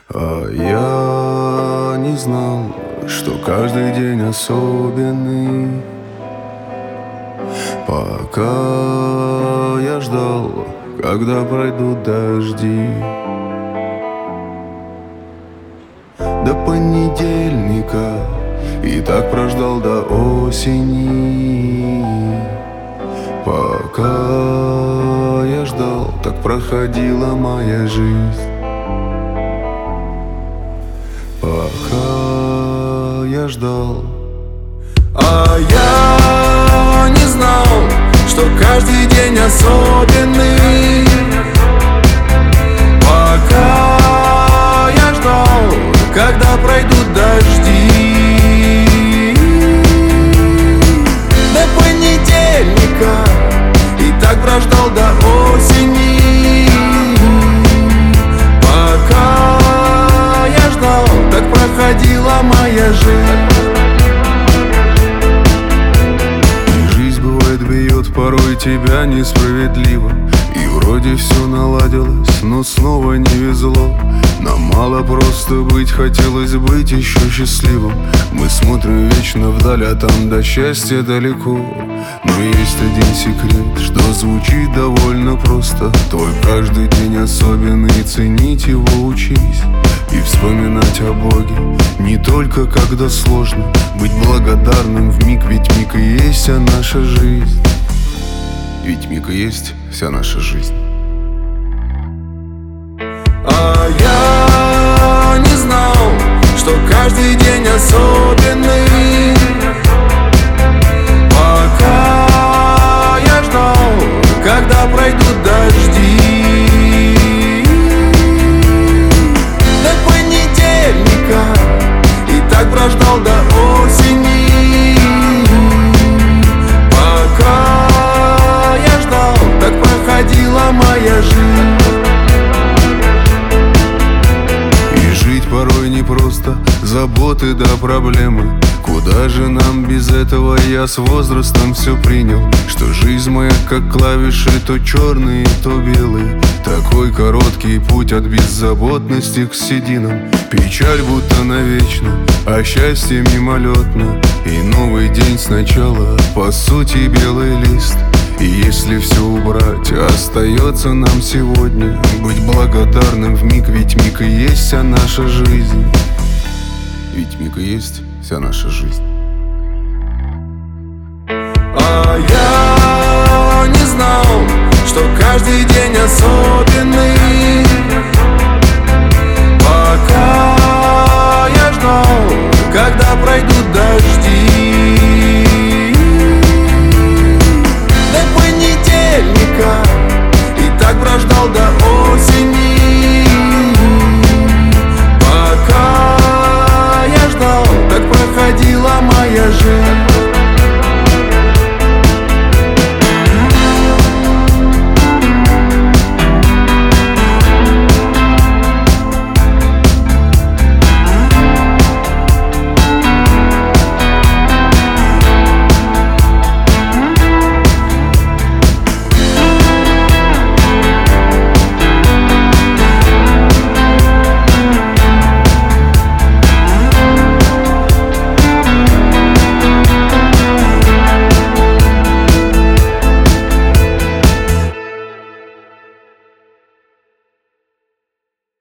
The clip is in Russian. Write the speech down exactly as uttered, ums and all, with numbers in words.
А я не знал, что каждый день особенный. Пока я ждал, когда пройдут дожди. До понедельника и так прождал до осени. Пока я ждал, так проходила моя жизнь. Пока я ждал. А я не знал, что каждый день особенный. Пока я ждал, когда пройдут дожди. До понедельника и так прождал до осени. Пока я ждал, так проходила моя жизнь. Бьет порой тебя несправедливо, и вроде все наладилось, но снова не везло. Нам мало просто быть, хотелось быть еще счастливым. Мы смотрим вечно вдаль, а там до счастья далеко. Но есть один секрет, что звучит довольно просто. Твой каждый день особенный, ценить его учись. И вспоминать о Боге не только когда сложно. Быть благодарным в миг, ведь миг и есть вся наша жизнь. Ведь миг и есть вся наша жизнь. А я не знал, что каждый день особенный. Пока я ждал, когда пройдут дожди. До понедельника и так прождал до осени. Пока я ждал, так проходила моя жизнь. И жить порой непросто, заботы да проблемы. Куда же нам без этого? Я с возрастом все принял, что жизнь моя как клавиши, то черные, то белые. Такой короткий путь от беззаботности к сединам. Печаль будто навечно, а счастье мимолетно. И новый день сначала, по сути белый лист. И если все убрать, остается нам сегодня быть благодарным в миг, ведь миг и есть вся наша жизнь. Ведь миг и есть вся наша жизнь. А я не знал, что каждый день особенный.